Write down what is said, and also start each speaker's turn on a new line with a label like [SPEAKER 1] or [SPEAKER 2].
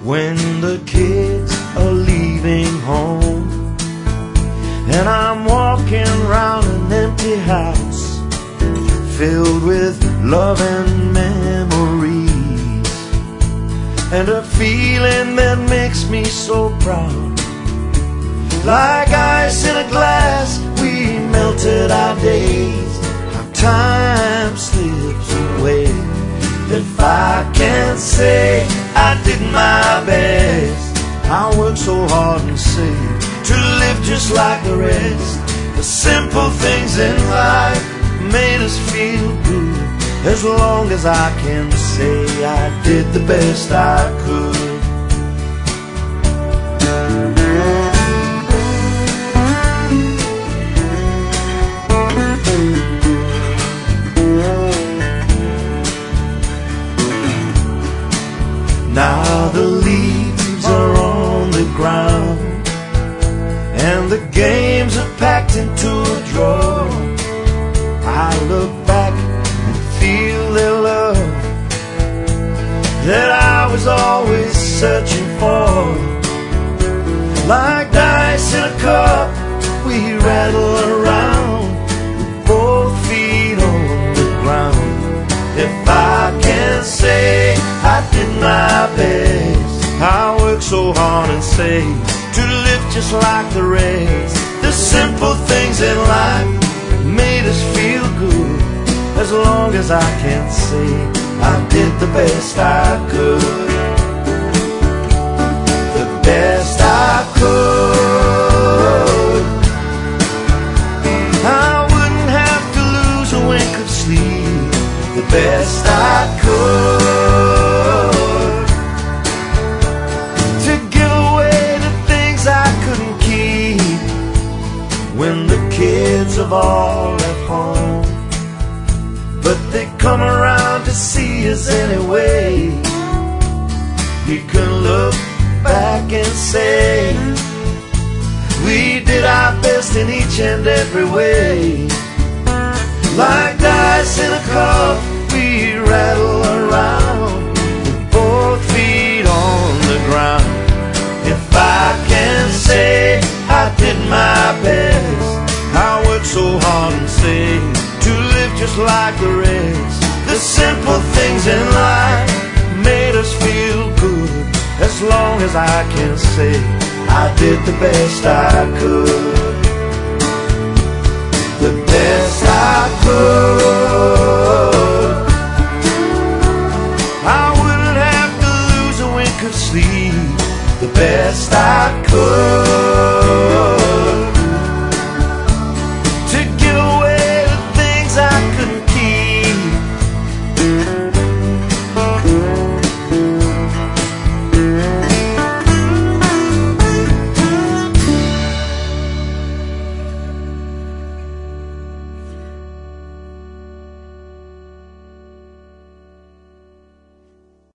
[SPEAKER 1] when the kids are leaving home, and I'm walking around an empty house filled with love and memories, and a feeling that makes me so proud. Like ice in a glass, we melted our days. How time slips away. If I can't say I did my best, I worked so hard and saved to live just like the rest. The simple things in life made us feel good. As long as I can say I did the best I could. Now the leaves are on the ground, and the games are packed into a drawer. I look back and feel their love that I was always searching for. Like dice in a cup, we rattle around with both feet on the ground. If I can't say I did my best, I worked so hard and saved to live just like the rest. The simple things in life made us feel good. As long as I can say I did the best I could. The best I could. I wouldn't have to lose a wink of sleep. The best I could, to give away the things I couldn't keep when the kids have all left home. But they come around to see us anyway. You can look back and say we did our best in each and every way. Like dice in a cup, we rattle around with both feet on the ground. If I can say I did my best, I worked so hard and saved to live just like the rest. The simple things in life made us feel good. As long as I can say I did the best I could.